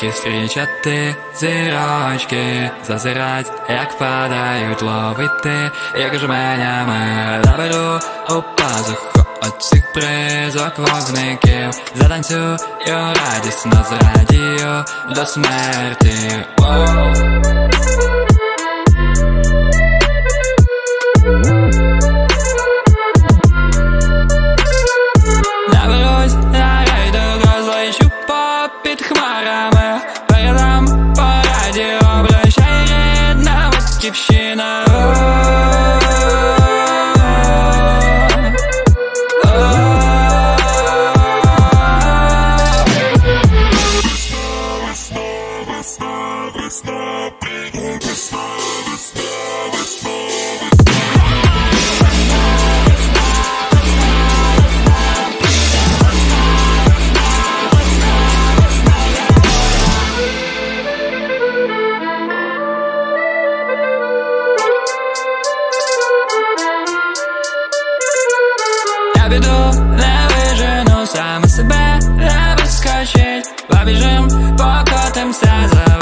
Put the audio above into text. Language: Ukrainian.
зірочки зустрічати, зірочки зазирать, як падають, ловити, як жменями. Наберу у пазуху оцих призок вогників, затанцюю радісно, зрадію до смерті. Наберусь на рейду, розлечу попід хмарами, передам по радіо, прощай, рідна батьківщина. Я піду, не вижену, саме себе не вискочить, побіжим, покотимся за